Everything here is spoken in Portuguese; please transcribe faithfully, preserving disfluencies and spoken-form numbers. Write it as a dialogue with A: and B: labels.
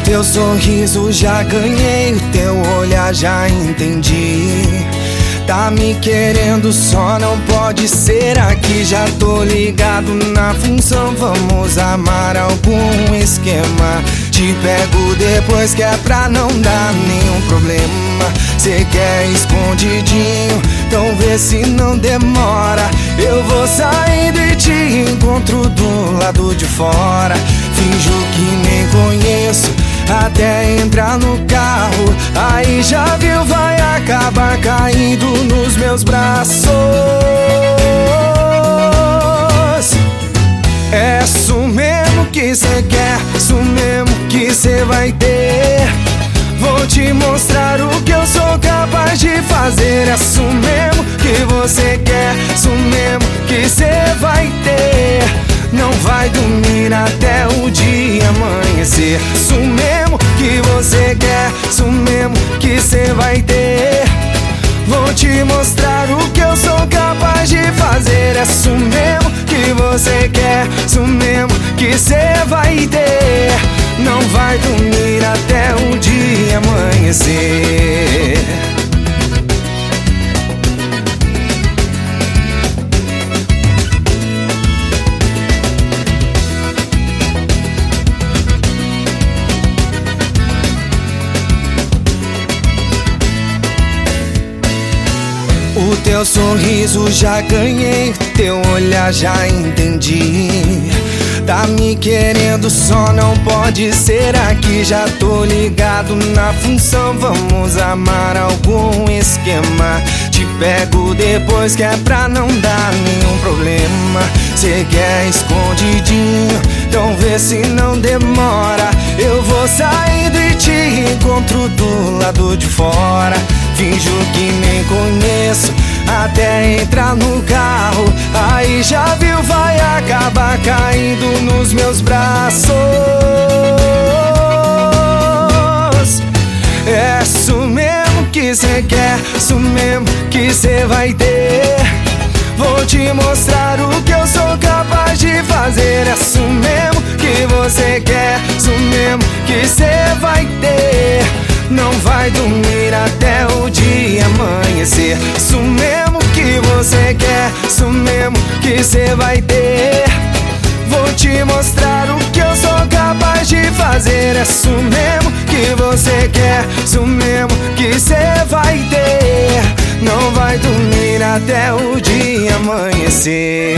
A: teu sorriso já ganhei, o teu olhar já entendi. Tá me querendo, só não pode ser aqui. Já tô ligado na função, vamos amar algum esquema. Te pego depois que é pra não dar nenhum problema. Cê quer escondidinho, então vê se não demora. Eu vou saindo e te encontro do lado de fora. Finjo que nem conheço até entrar no carro. Aí já viu, vai acabar caindo nos meus braços. É isso mesmo que cê quer, isso mesmo que cê vai ter. Vou te mostrar o que eu sou capaz de fazer. É isso mesmo que você quer, isso mesmo que cê vai ter. Não vai dormir até o dia amanhecer. Isso mesmo que você quer, isso mesmo que cê vai ter. Vou te mostrar o que eu sou capaz de fazer. É isso mesmo que você quer, isso mesmo que cê vai ter. Não vai dormir até o dia amanhecer. O teu sorriso já ganhei, teu olhar já entendi. Tá me querendo, só não pode ser aqui. Já tô ligado na função, vamos amar algum esquema. Te pego depois que é pra não dar nenhum problema. Cê quer escondidinho, então vê se não demora. Eu vou saindo e te encontro do lado de fora. Finjo que nem conheço até entrar no carro. Aí já viu, vai acabar caindo nos meus braços. É isso mesmo que cê quer, isso mesmo que cê vai ter. Vou te mostrar o que eu sou capaz de fazer. É isso mesmo que você quer, isso mesmo que cê vai ter. Não vai dormir até o dia amanhecer. Isso mesmo que você quer, isso mesmo que cê vai ter. Vou te mostrar o que eu sou capaz de fazer. É isso mesmo que você quer, isso mesmo que cê vai ter. Não vai dormir até o dia amanhecer.